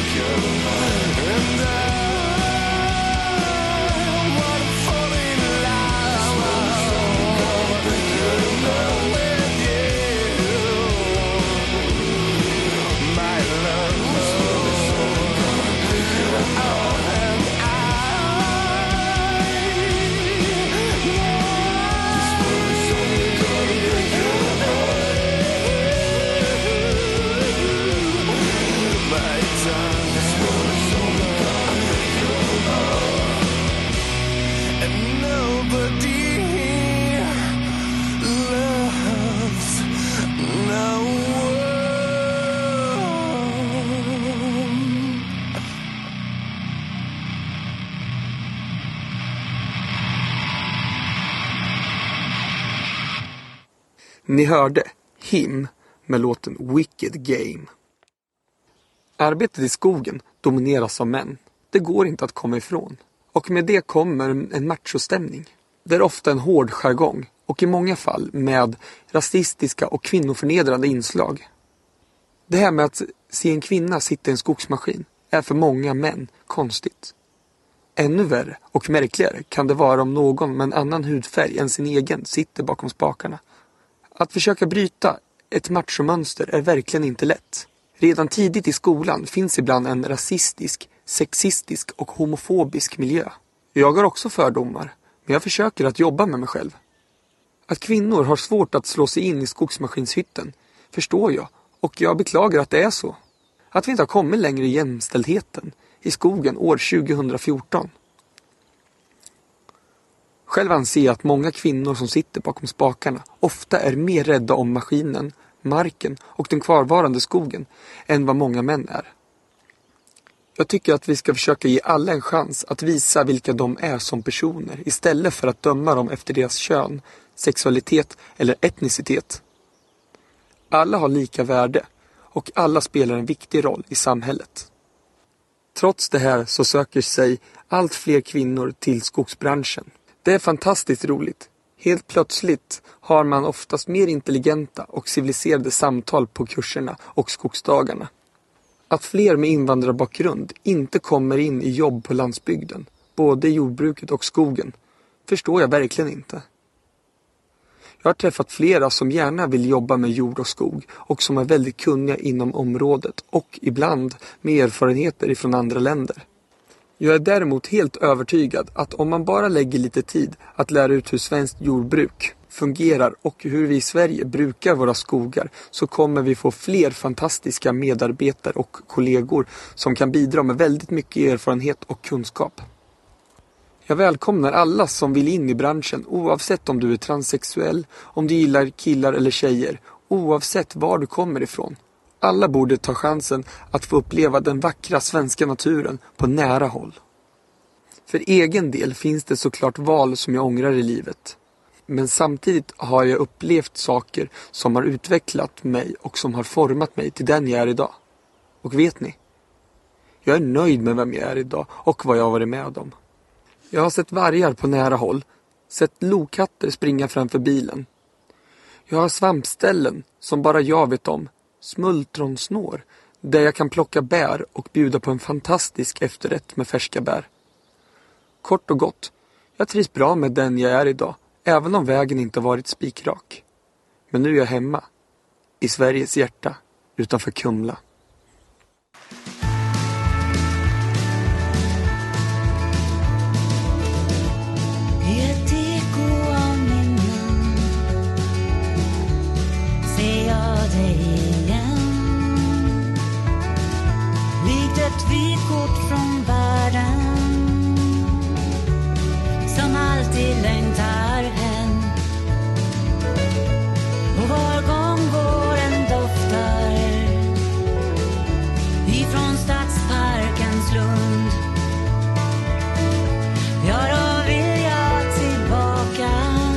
Ni hörde Him med låten Wicked Game. Arbetet i skogen domineras av män. Det går inte att komma ifrån. Och med det kommer en machostämning. Det är ofta en hård jargong och i många fall med rasistiska och kvinnoförnedrande inslag. Det här med att se en kvinna sitta i en skogsmaskin är för många män konstigt. Ännu värre och märkligare kan det vara om någon med en annan hudfärg än sin egen sitter bakom spakarna. Att försöka bryta ett machomönster är verkligen inte lätt. Redan tidigt i skolan finns ibland en rasistisk, sexistisk och homofobisk miljö. Jag har också fördomar, men jag försöker att jobba med mig själv. Att kvinnor har svårt att slå sig in i skogsmaskinshytten förstår jag, och jag beklagar att det är så. Att vi inte har kommit längre i jämställdheten i skogen år tjugohundrafjorton. Själv anser jag att många kvinnor som sitter bakom spakarna ofta är mer rädda om maskinen, marken och den kvarvarande skogen än vad många män är. Jag tycker att vi ska försöka ge alla en chans att visa vilka de är som personer istället för att döma dem efter deras kön, sexualitet eller etnicitet. Alla har lika värde och alla spelar en viktig roll i samhället. Trots det här så söker sig allt fler kvinnor till skogsbranschen. Det är fantastiskt roligt. Helt plötsligt har man oftast mer intelligenta och civiliserade samtal på kurserna och skogsdagarna. Att fler med invandrarbakgrund inte kommer in i jobb på landsbygden, både i jordbruket och skogen, förstår jag verkligen inte. Jag har träffat flera som gärna vill jobba med jord och skog och som är väldigt kunniga inom området och ibland med erfarenheter ifrån andra länder. Jag är däremot helt övertygad att om man bara lägger lite tid att lära ut hur svenskt jordbruk fungerar och hur vi i Sverige brukar våra skogar, så kommer vi få fler fantastiska medarbetare och kollegor som kan bidra med väldigt mycket erfarenhet och kunskap. Jag välkomnar alla som vill in i branschen, oavsett om du är transsexuell, om du gillar killar eller tjejer, oavsett var du kommer ifrån. Alla borde ta chansen att få uppleva den vackra svenska naturen på nära håll. För egen del finns det såklart val som jag ångrar i livet. Men samtidigt har jag upplevt saker som har utvecklat mig och som har format mig till den jag är idag. Och vet ni? Jag är nöjd med vem jag är idag och vad jag har varit med om. Jag har sett vargar på nära håll, sett lokatter springa framför bilen. Jag har svampställen som bara jag vet om, smultronsnår, där jag kan plocka bär och bjuda på en fantastisk efterrätt med färska bär. Kort och gott, jag trivs bra med den jag är idag, även om vägen inte varit spikrak. Men nu är jag hemma, i Sveriges hjärta, utanför Kumla. Ett vykort från världen som alltid längtar hem, och var gång våren doftar ifrån stadsparkens lund. Ja, då vill jag tillbaka,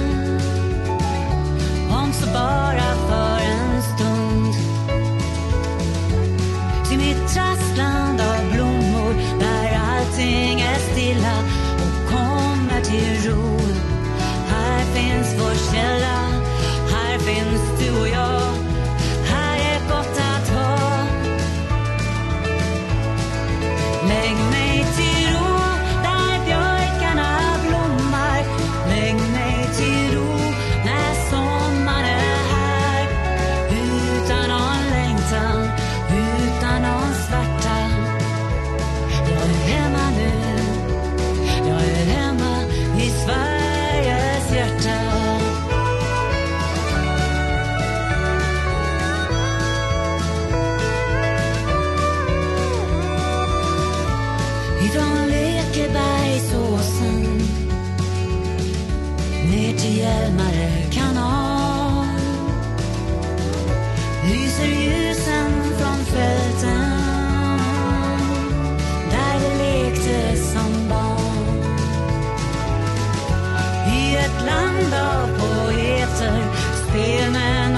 om så bara för en stund, till mitt trassland av blommor där allting är stilla och kommer till ro. Här finns vår källa, här finns du och jag, här är gott att ha. Lägg mig till ro där björkarna blommar, lägg mig till ro när sommaren är här, utan någon längtan, utan någon svarta. Jag är hemma nu, jag är hemma i Sveriges hjärta. Ifrån Lekebergsåsen ner till Hjälmare kanal lyser ljusen från fälten där vi lekte som barn. I ett land av poeter, spelmän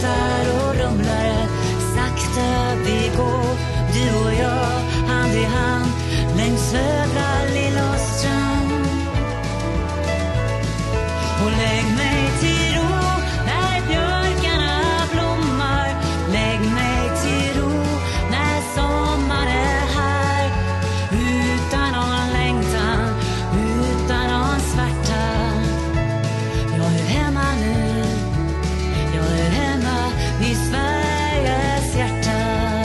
skuttar och rumlare. Sakta vi går, du och jag, hand i hand längs södra Lilla strand. Och lägg mig till ro när björkarna blommar. Lägg mig till ro när sommaren är här. Utan någon längtan, utan någon svärta. Jag är hemma nu, jag är hemma i Sveriges hjärta.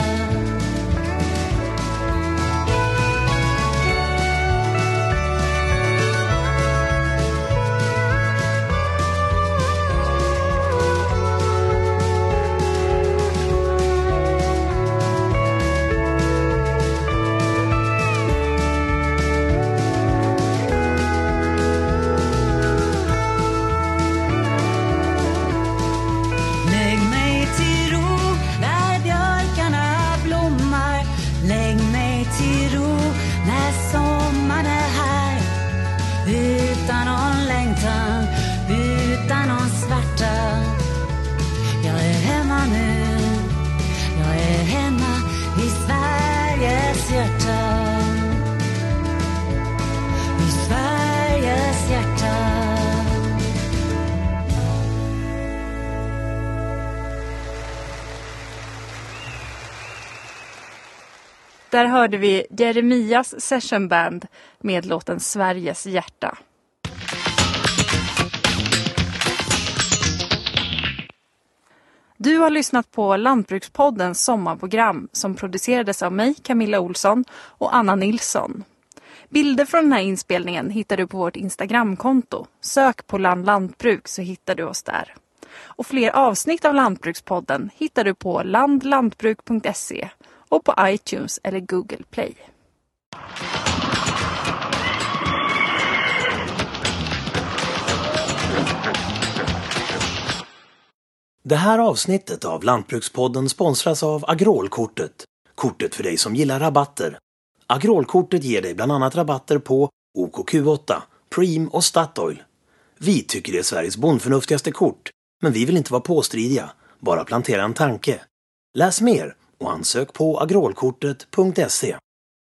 Lägg mig till ro när björkarna blommar. Lägg mig till ro när sommaren är här. Utan någon längtan, utan någon svärta. Jag är hemma nu, jag är hemma i Sveriges hjärta. I Sveriges hjärta. Där hörde vi Jeremias Session Band med låten Sveriges hjärta. Du har lyssnat på Lantbrukspoddens sommarprogram som producerades av mig, Camilla Olsson, och Anna Nilsson. Bilder från den här inspelningen hittar du på vårt Instagramkonto. Sök på Land Lantbruk så hittar du oss där. Och fler avsnitt av Lantbrukspodden hittar du på landlantbruk punkt se och på iTunes eller Google Play. Det här avsnittet av Lantbrukspodden sponsras av Agrolkortet. Kortet för dig som gillar rabatter. Agrolkortet ger dig bland annat rabatter på O K Q åtta, Preem och Statoil. Vi tycker det är Sveriges bondförnuftigaste kort, men vi vill inte vara påstridiga, bara plantera en tanke. Läs mer och ansök på agrolkortet punkt se.